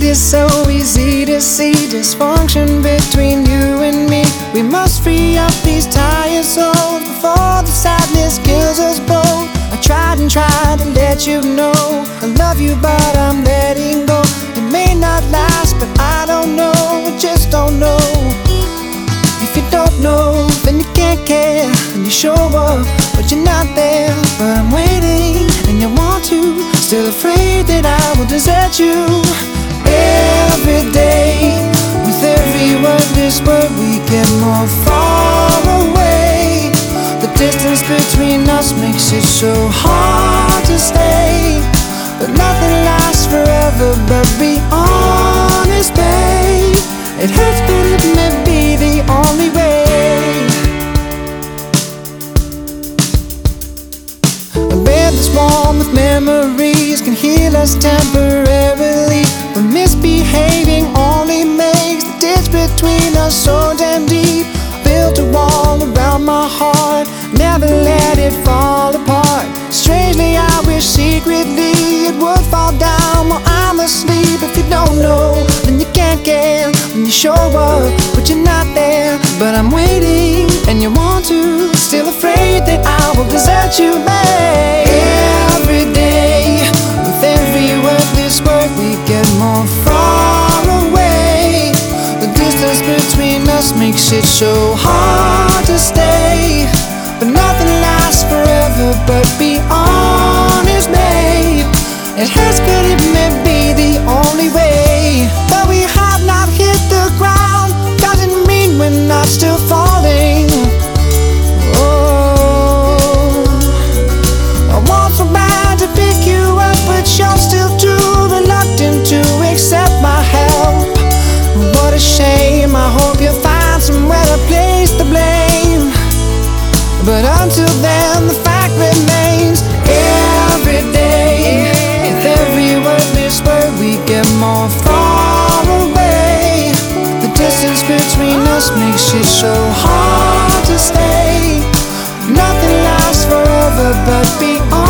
It is so easy to see dysfunction between you and me. We must free up these tired souls before the sadness kills us both. I tried and tried to let you know I love you, but I'm letting go. It may not last, but I don't know, I just don't know. If you don't know, then you can't care. And you show up, but you're not there. But I'm waiting, and you want to. Still afraid that I will desert you. Every day, with every wordless word, we get more far away. The distance between us makes it so hard to stay. But nothing lasts forever, but be honest, babe. It hurts, but it may be the only way. A bed that's warm with memories can heal us temporarily, but misbehaving only makes the ditch between us so damn deep. Built a wall around my heart, never let it fall apart. Strangely, I wish secretly it would fall down while I'm asleep. If you don't know, then you can't care. When you show up, but you're not there. But I'm waiting, and you want to. Still afraid that I will desert you, babe. Every day, with every wordless word, we get more far away. The distance between us makes it so hard to stay. But nothing lasts forever, but be honest, babe. It hurts, but it may be the only way. But we have not hit the ground, doesn't mean we're not still falling. Oh, I want so bad to pick you up, but you're still too reluctant to accept my help. What a shame, I hope you'll find somewhere to place the blame. But until then, the fact remains, every day, with every wordless word, we get more far away. The distance between us makes it so hard to stay. Nothing lasts forever, but be honest.